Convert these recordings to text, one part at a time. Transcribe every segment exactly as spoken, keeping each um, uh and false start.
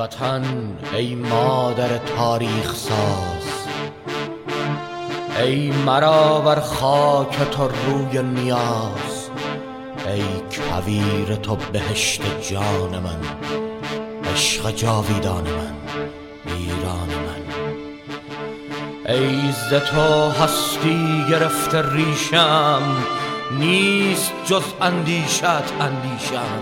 وطن ای مادر تاریخ ساز، ای مرا بر خاک تو روی نیاز، ای کویر تو بهشت جان من، عشق جاویدان من، ایران من. ای ز تو هستی گرفته ریشم، نیست جز اندیشت اندیشم.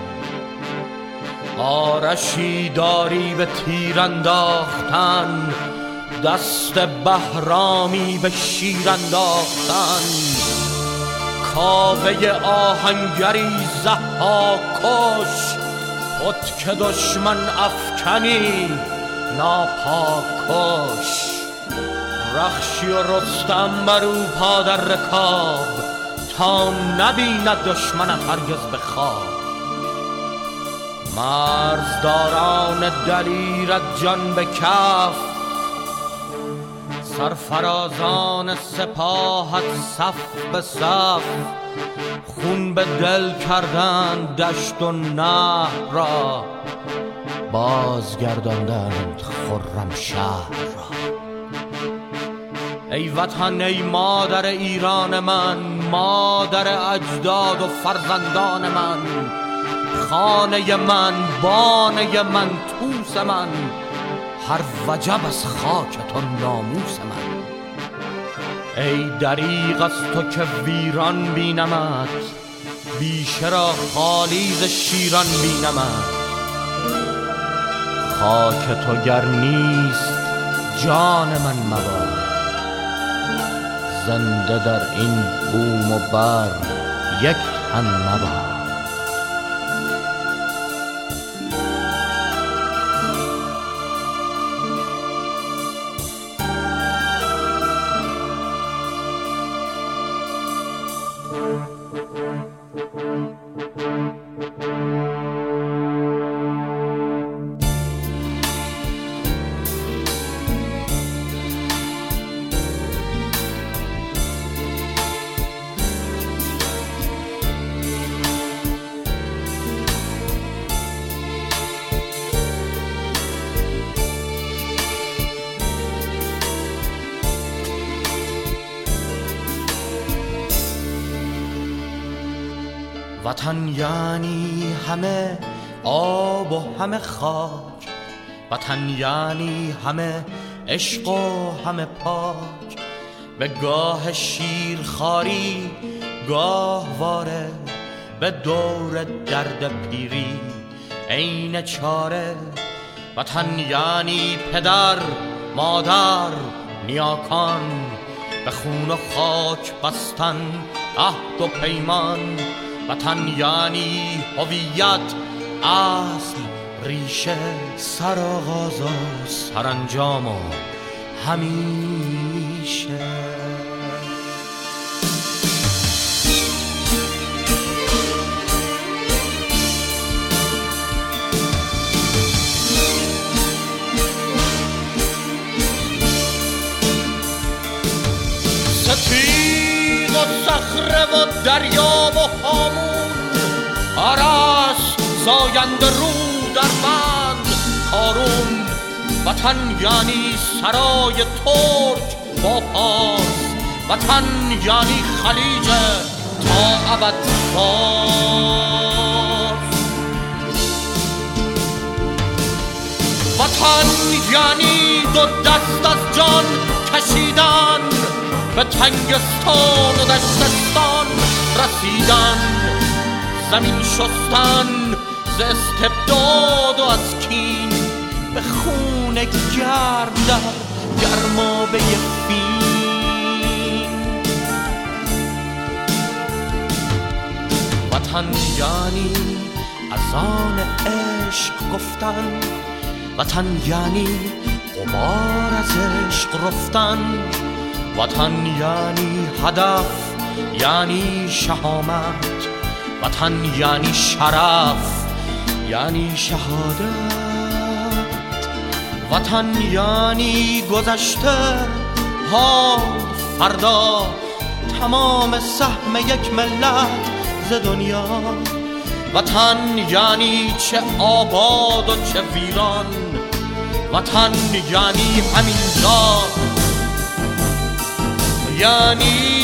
آرشی داری به تیر انداختن، دست بهرامی به شیر انداختن. کاوه آهنگری ضحاک کش، خود که دشمن افکنی ناپاک کش. رخشی و رستم برو پا در رکاب، تا نبیند دشمنت هرگز به خواب. مرزداران دلیرت جان به کف، سرفرازان سپاهت صف به صف. خون به دل کردند دشت و نهر را، بازگرداندند خرم شهر را. ای وطن ای مادر ایران من، مادر اجداد و فرزندان من. خانه من، بانه من، توس من، هر وجب از خاک تو ناموس من. ای دریغ از تو که ویران بینمت، بیشه را خالی ز شیران بینمت. خاک تو گر نیست جان من مباد، زنده در این بوم و بر یک تن مباد. وطن یعنی همه آب و همه خاک، وطن یعنی همه عشق و همه پاک. به گاه شیرخواری گاه واره، به دور درد پیری عین چاره. وطن یعنی پدر مادر نیاکان، به خون و خاک بستن عهد و پیمان. وطن یعنی هویت، اصل، ریشه، سرآغاز و سرانجام و همیشه. سپید و صخره و دریا و هامون، آرس زاینده رو در بند کارون. وطن یعنی سرای ترک با پاس، وطن یعنی خلیج تا ابد باز. وطن یعنی دو دست از جان کشیدن، به تنگستان و دشتستان رسیدن. زمین شستن ز استبداد و از کین، به خون گرم در گرمابه فین. وطن یعنی اذان عشق گفتن، وطن یعنی غبار از عشق رفتن. وطن یعنی هدف، یعنی شهامت. وطن یعنی شرف، یعنی شهادت. وطن یعنی گذشته، حال، فردا، تمام سهم یک ملت ز دنیا. وطن یعنی چه آباد و چه ویران، وطن یعنی همینجا، یعنی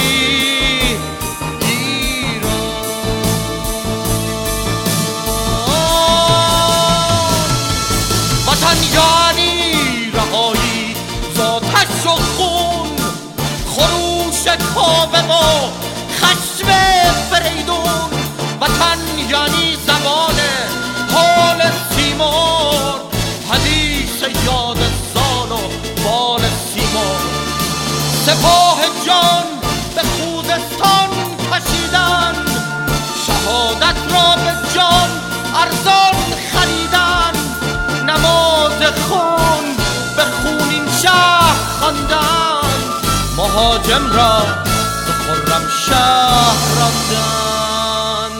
وطن یعنی رهایی ذاتش و خون، خروش کاوه و خشم فریدون. وطن یعنی زبان حال تیمور، حدیث یاد زال و بال سیمور. سپاه جان به خوزستان کشیدن، شهادت را به جان ارزان خریدن. نماز خون به خونین شهر خواندن، مهاجم را به خرم شهر راندن.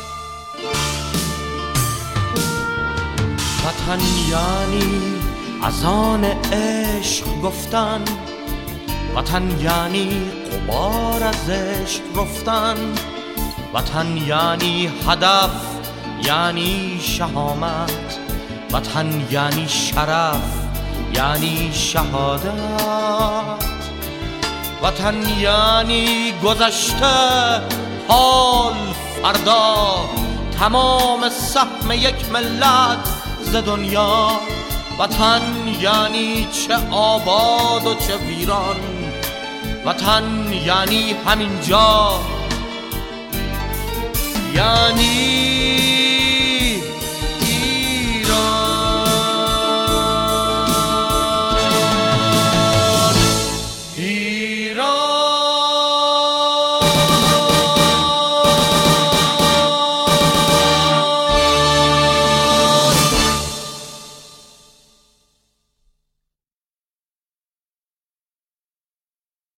وطن یعنی اذان عشق گفتن، وطن یعنی غبار از عشق رفتن. وطن یعنی هدف، یعنی شهامت. وطن یعنی شرف، یعنی شهادت. وطن یعنی گذشته، حال، فردا، تمام سهم یک ملت ز دنیا. وطن یعنی چه آباد و چه ویران، وطن یعنی همینجا، یعنی